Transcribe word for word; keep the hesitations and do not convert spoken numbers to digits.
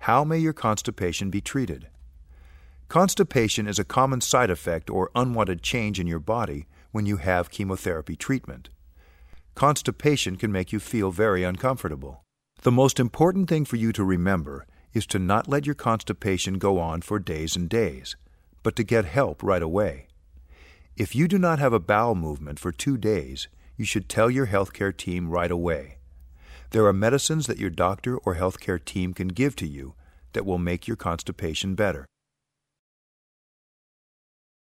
How may your constipation be treated? Constipation is a common side effect or unwanted change in your body when you have chemotherapy treatment. Constipation can make you feel very uncomfortable. The most important thing for you to remember is to not let your constipation go on for days and days, but to get help right away. If you do not have a bowel movement for two days, you should tell your healthcare team right away. There are medicines that your doctor or healthcare team can give to you that will make your constipation better.